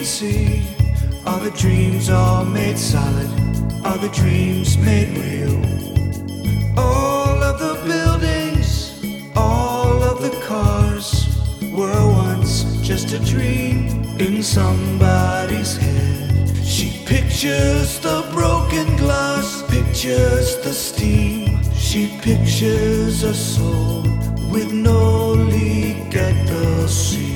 see. Are the dreams all made solid? Are the dreams made real? All of the buildings, all of the cars were once just a dream in somebody's head. She pictures the broken glass, pictures the steam. She pictures a soul with no leak at the seams.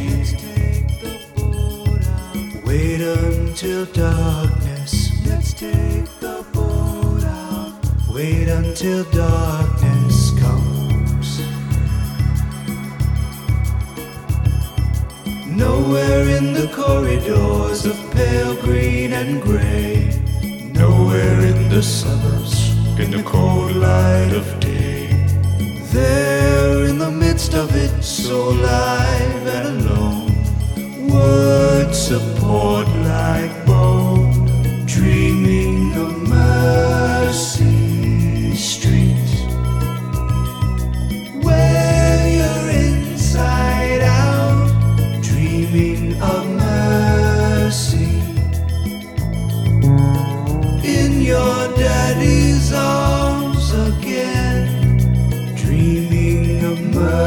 Wait until darkness. Let's take the boat out. Wait until darkness comes. Nowhere in the corridors of pale green and gray. Nowhere in the suburbs, in the cold light of day. There in the midst of it, so live and alone. Words support like bone, dreaming of Mercy Street, where you're inside out, dreaming of mercy. In your daddy's arms again, dreaming of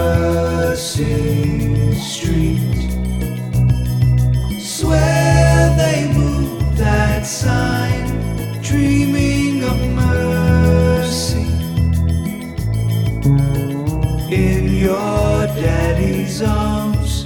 Mercy Street. Swear they moved that sign, dreaming of mercy. In your daddy's arms.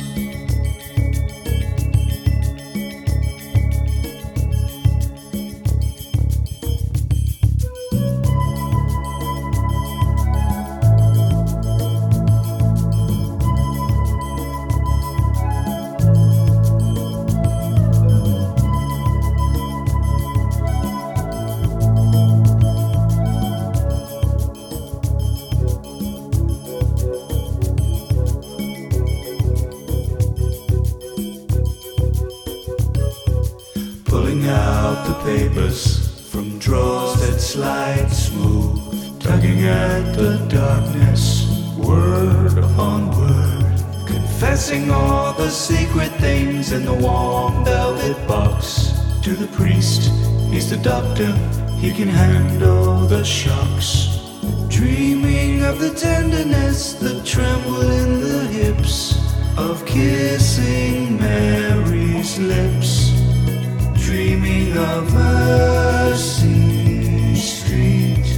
Pulling out the papers from drawers that slide smooth, tugging at the darkness, word upon word, confessing all the secret things in the warm velvet box. To the priest, he's the doctor, he can handle the shocks. Dreaming of the tenderness, the tremble in the hips, of kissing Mary's lips. Dreaming of Mercy Street,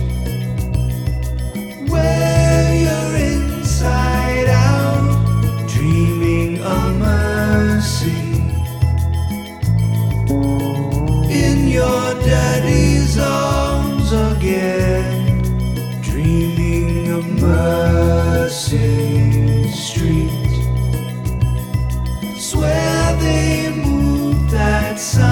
where you're inside out, dreaming of mercy. In your daddy's arms again, dreaming of Mercy Street. Swear they moved that sign,